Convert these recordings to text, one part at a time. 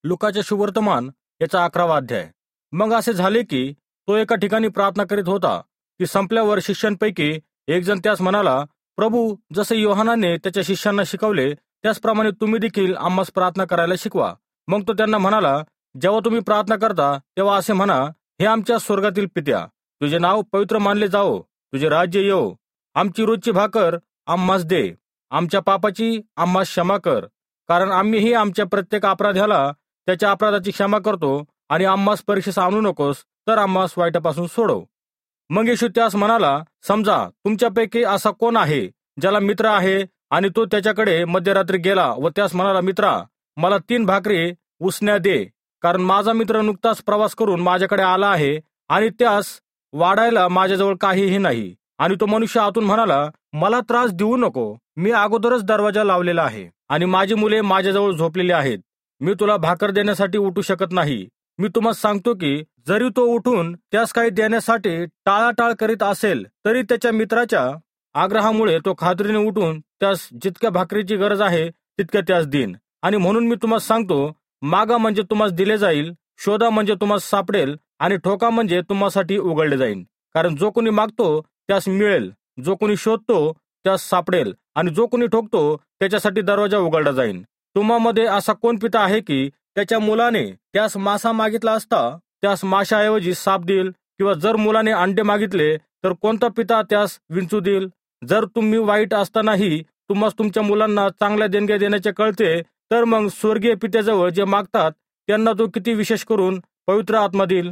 लुकाचे शुभवर्तमान याचा 11वा अध्याय. मग असे झाले की तो एका ठिकाणी प्रार्थना करीत होता. ती संपल्यावर शिष्यांपैकी एक जण त्यास म्हणाला, प्रभू, जसे योहानाने त्याच्या शिष्यांना शिकवले त्याचप्रमाणे तुम्ही देखील आम्हास प्रार्थना करायला शिकवा. मग तो त्यांना म्हणाला, जेव्हा तुम्ही प्रार्थना करता तेव्हा असे म्हणा, हे आमच्या स्वर्गातील पित्या, तुझे नाव पवित्र मानले जाओ, तुझे राज्य येवो, आमची रोजची भाकर आम्हास दे, आमच्या पापाची आम्हास क्षमा कर, कारण आम्हीही आमच्या प्रत्येक अपराध्याला त्याच्या अपराधाची क्षमा करतो, आणि आम्हास परीक्षेस आणू नकोस, तर आम्हास वाईटापासून सोडव. मग येशू त्यास म्हणाला, समजा तुमच्यापैकी असा कोण आहे ज्याला मित्र आहे आणि तो त्याच्याकडे मध्यरात्री गेला व त्यास म्हणाला, मित्रा, मला 3 भाकरी उसण्या दे, कारण माझा मित्र नुकताच प्रवास करून माझ्याकडे आला आहे आणि त्यास वाढायला माझ्याजवळ काहीही नाही. आणि तो मनुष्य आतून म्हणाला, मला त्रास देऊ नको, मी अगोदरच दरवाजा लावलेला आहे आणि माझी मुले माझ्याजवळ झोपलेली आहेत, मी तुला भाकर देण्यासाठी उठू शकत नाही. मी तुम्हाला सांगतो की जरी तो उठून त्यास काही देण्यासाठी टाळाटाळ करीत असेल तरी त्याच्या मित्राच्या आग्रहामुळे तो खात्रीने उठून त्यास जितक्या भाकरीची गरज आहे तितक्या त्यास देईन. आणि म्हणून मी तुम्हाला सांगतो, मागा म्हणजे तुम्हाला दिले जाईल, शोधा म्हणजे तुम्हाला सापडेल, आणि ठोका म्हणजे तुम्हासाठी उघडले जाईल. कारण जो कोणी मागतो त्यास मिळेल, जो कोणी शोधतो त्यास सापडेल, आणि जो कोणी ठोकतो त्याच्यासाठी दरवाजा उघडला जाईल. तुम्हामध्ये असा कोण पिता आहे की त्याच्या मुलाने त्यास मासा मागितला असता त्यास माशाऐवजी साप देईल, किंवा जर मुलाने अंडे मागितले तर कोणता पिता त्यास विंचू देईल? जर तुम्ही वाईट असतानाही तुम्हाला तुमच्या मुलांना चांगल्या देणग्या देण्याचे कळते, तर मग स्वर्गीय पित्याजवळ जे मागतात त्यांना तो किती विशेष करून पवित्र आत्मा देईल.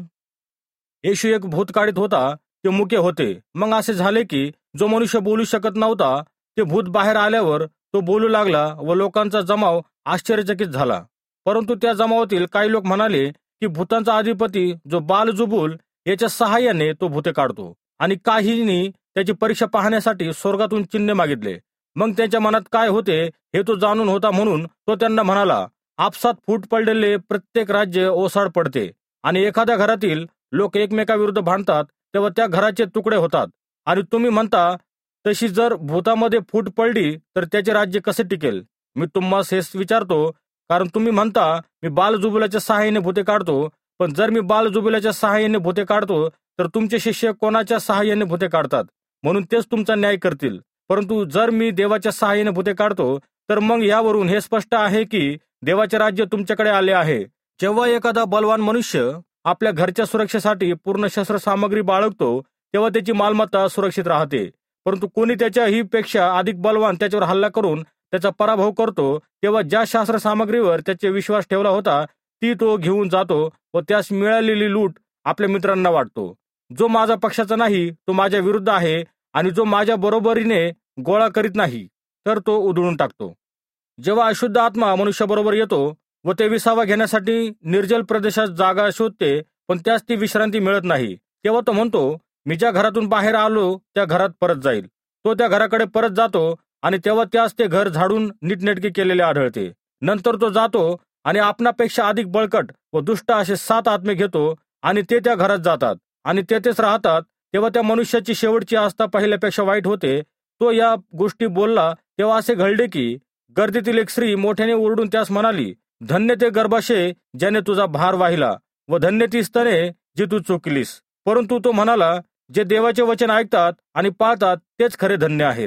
येशू एक भूत काढीत होता, ते मुके होते. मग असे झाले की जो मनुष्य बोलू शकत नव्हता ते भूत बाहेर आल्यावर तो बोलू लागला व लोकांचा जमाव आश्चर्यचकित झाला. परंतु त्या जमावातील काही लोक म्हणाले की भूतांचा अधिपती जो बालजुबूल याच्या सहाय्याने तो भूते काढतो, आणि काहींनी त्याची परीक्षा पाहण्यासाठी स्वर्गातून चिन्ह मागितले. मग त्यांच्या मनात काय होते हे तो जाणून होता, म्हणून तो त्यांना म्हणाला, आपसात फूट पडलेले प्रत्येक राज्य ओसाड पडते, आणि एखाद्या घरातील लोक एकमेकाविरुद्ध भांडतात तेव्हा त्या घराचे तुकडे होतात. आणि तुम्ही म्हणता तशी जर भूतामध्ये फूट पडली तर त्याचे राज्य कसे टिकेल? मी तुम्हाला हेच विचारतो, कारण तुम्ही म्हणता मी बालजुबुलाच्या सहाय्याने भूते काढतो, पण जर मी बालजुबुलाच्या सहाय्याने भूते काढतो तर तुमचे शिष्य कोणाच्या सहाय्याने भूते काढतात? म्हणून तेच तुमचा न्याय करतील. परंतु जर मी देवाच्या सहाय्याने भूते काढतो तर मग यावरून हे स्पष्ट आहे की देवाचे राज्य तुमच्याकडे आले आहे. जेव्हा एखादा बलवान मनुष्य आपल्या घरच्या सुरक्षेसाठी पूर्ण शस्त्रसामग्री बाळगतो तेव्हा त्याची मालमत्ता सुरक्षित राहते. परंतु कोणी त्याच्याही पेक्षा अधिक बलवान त्याच्यावर हल्ला करून त्याचा पराभव करतो, तेव्हा ज्या शस्त्रसामग्रीवर त्याचे विश्वास ठेवला होता ती तो घेऊन जातो व त्यास मिळालेली लूट आपल्या मित्रांना वाटतो. जो माझा पक्षाचा नाही तो माझ्या विरुद्ध आहे, आणि जो माझ्या बरोबरीने गोळा करीत नाही तर तो उधळून टाकतो. जेव्हा अशुद्ध आत्मा मनुष्याबरोबर येतो व ते विसावा घेण्यासाठी निर्जल प्रदेशात जागा शोधते, पण त्यास ती विश्रांती मिळत नाही, तेव्हा तो म्हणतो, मी ज्या घरातून बाहेर आलो त्या घरात परत जाईल. तो त्या घराकडे परत जातो आणि तेव्हा त्यास ते घर झाडून नीटनेटके केलेले आढळते. नंतर तो जातो आणि आपणापेक्षा अधिक बळकट व दुष्ट असे 7 आत्मे घेतो आणि ते त्या घरात जातात आणि तेथेच राहतात. तेव्हा त्या मनुष्याची शेवटची आस्था पहिल्यापेक्षा वाईट होते. तो या गोष्टी बोलला तेव्हा असे घडले की गर्दीतील एक स्त्री मोठ्याने ओरडून त्यास म्हणाली, धन्य ते गर्भाशय ज्याने तुझा भार वाहिला, व धन्य ती स्तने जी तू चुकलीस. परंतु तो म्हणाला, जे देवाचे वचन ऐकतात आणि पाळतात तेच खरे धन्य आहेत.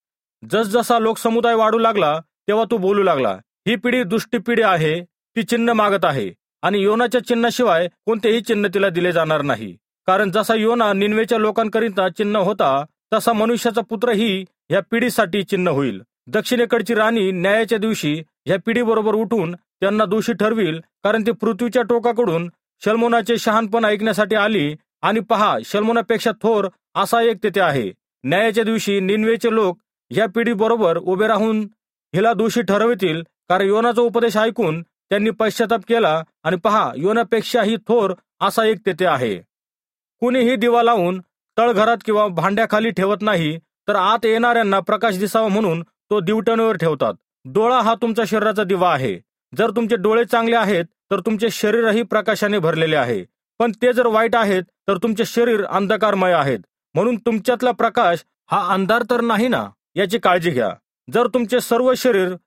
जसजसा लोकसमुदाय वाढू लागला तेव्हा तो बोलू लागला, ही पिढी दुष्टी पिढी आहे, ती चिन्ह मागत आहे, आणि योनाच्या चिन्हाशिवाय कोणतेही चिन्ह तिला दिले जाणार नाही. कारण जसा योना निनवेच्या लोकांकरिता चिन्ह होता, तसा मनुष्याचा पुत्रही ह्या पिढीसाठी चिन्ह होईल. दक्षिणेकडची राणी न्यायाच्या दिवशी ह्या पिढीबरोबर उठून त्यांना दोषी ठरविल, कारण ती पृथ्वीच्या टोकाकडून शल्मोनाचे शहाणपण ऐकण्यासाठी आली, आणि पहा, शल्मोनापेक्षा थोर असा एक तेथे आहे. न्यायाच्या दिवशी निनवेचे लोक ह्या पिढीबरोबर उभे राहून हिला दोषी ठरवितील, कारण योनाचा उपदेश ऐकून त्यांनी पश्चाताप केला, आणि पहा, योनापेक्षाही थोर असा एक तेथे आहे. कुणीही दिवा लावून तळघरात किंवा भांड्याखाली ठेवत नाही, तर आत येणाऱ्यांना प्रकाश दिसावा म्हणून तो दिवटणीवर ठेवतात. डोळा हा तुमच्या शरीराचा दिवा आहे. जर तुमचे डोळे चांगले आहेत तर तुमचे शरीरही प्रकाशाने भरलेले आहे, पण ते जर वाईट आहेत तर तुमचे शरीर अंधकारमय आहेत. म्हणून तुमच्यातला प्रकाश हा अंधार तर नाही ना, याची काळजी घ्या. जर तुमचे सर्व शरीर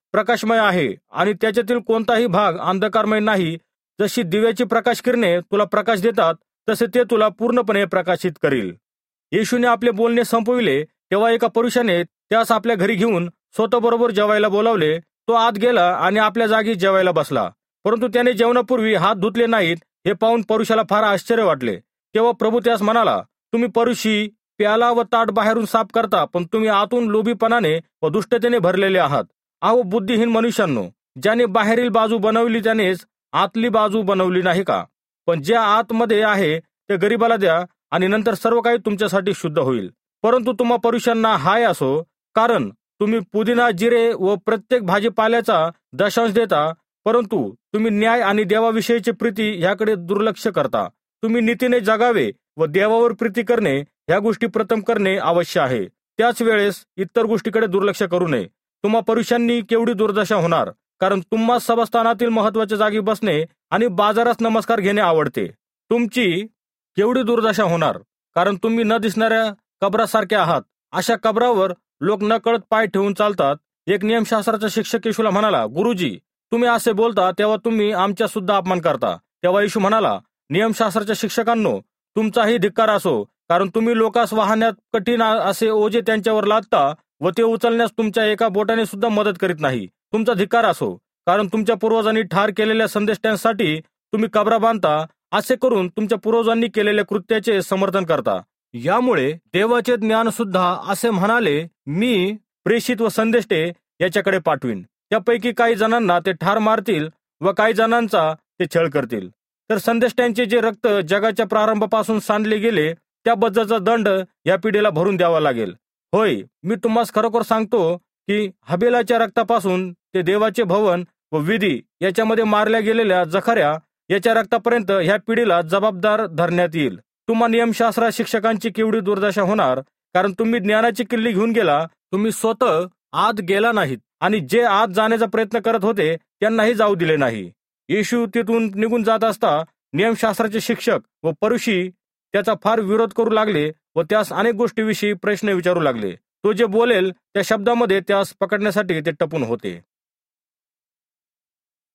प्रकाशमय आहे आणि त्याच्यातील कोणताही भाग अंधकारमय नाही. जशी दिव्याची प्रकाश किरणे तुला प्रकाश देतात तसे ते तुला पूर्णपणे प्रकाशित करील. येशूने आपले बोलणे संपविले तेव्हा एका पुरुषाने त्यास आपल्या घरी घेऊन स्वतःबरोबर जेवायला बोलावले. तो आत गेला आणि आपल्या जागी जेवायला बसला. परंतु त्याने जेवणापूर्वी हात धुतले नाहीत हे पाहून पुरुषाला फार आश्चर्य वाटले. तेव्हा प्रभू त्यास म्हणाला, तुम्ही परुषी प्याला व ताट बाहेरून साफ करता, पण तुम्ही आतून लोभीपणाने व दुष्टतेने भरलेले आहात. अहो बुद्धिहीन मनुष्यांनो, ज्याने बाहेरील बाजू बनवली त्यानेच आतली बाजू बनवली नाही का? पण जे आतमध्ये आहे ते गरीबाला द्या आणि नंतर सर्व काही तुमच्यासाठी शुद्ध होईल. परंतु तुम्हा परुषांना हाय असो, कारण तुम्ही पुदिना, जिरे व प्रत्येक भाजीपाल्याचा दशांश देता, परंतु तुम्ही न्याय आणि देवाविषयीची प्रीती ह्याकडे दुर्लक्ष करता. तुम्ही नीतीने जगावे व देवावर प्रीती करणे ह्या गोष्टी प्रथम करणे आवश्यक आहे. त्याच वेळेस इतर गोष्टीकडे दुर्लक्ष करू नये. तुम्हा पुरुषांनी केवढी दुर्दशा होणार, कारण तुम्हा सभास्थानातील महत्वाच्या जागी बसणे आणि बाजारात नमस्कार घेणे आवडते. तुमची केवढी दुर्दशा होणार, कारण तुम्ही न दिसणाऱ्या कबरासारखे आहात. अशा कबरावर लोक नकळत पाय ठेवून चालतात. एक नियमशास्त्राचा शिक्षक येशूला म्हणाला, गुरुजी, तुम्ही असे बोलता तेव्हा तुम्ही आमच्या सुद्धा अपमान करता. तेव्हा येशू म्हणाला, नियमशास्त्राच्या शिक्षकांनो, तुमचाही धिक्कार असो, कारण तुम्ही लोकांस वाहण्यात कठीण असे ओझे त्यांच्यावर लादता व ते उचलण्यास तुमच्या एका बोटाने सुद्धा मदत करीत नाही. तुमचा धिक्कार असो, कारण तुमच्या पूर्वजांनी ठार केलेल्या संदेष्ट्यांसाठी तुम्ही कबरा बांधता. असे करून तुमच्या पूर्वजांनी केलेल्या कृत्याचे समर्थन करता. यामुळे देवाचे ज्ञान सुद्धा असे म्हणाले, मी प्रेषित व संदेष्टे याच्याकडे पाठवीन. त्यापैकी काही जणांना ते ठार मारतील व काही जणांचा ते छळ करतील. तर संदेष्ट्यांचे जे रक्त जगाच्या प्रारंभापासून सांडले गेले त्याबद्दलचा दंड या पिढीला भरून द्यावा लागेल. होय, मी तुम्हास खरोखर सांगतो की हबेलाच्या रक्तापासून ते देवाचे भवन व विधी याच्यामध्ये मारल्या गेलेल्या जखऱ्या याच्या रक्तापर्यंत ह्या पिढीला जबाबदार धरण्यात येईल. तुम्हा नियमशास्त्र शिक्षकांची केवढी दुर्दशा होणार, कारण तुम्ही ज्ञानाची किल्ली घेऊन गेला, तुम्ही स्वतः आत गेला नाहीत आणि जे आत जाण्याचा प्रयत्न करत होते त्यांनाही जाऊ दिले नाही. येशू तिथून निघून जात असता नियमशास्त्राचे शिक्षक व परुषी त्याचा फार विरोध करू लागले व त्यास अनेक गोष्टीविषयी प्रश्न विचारू लागले. तो जे बोलेल त्या शब्दामध्ये त्यास पकडण्यासाठी ते टपून होते.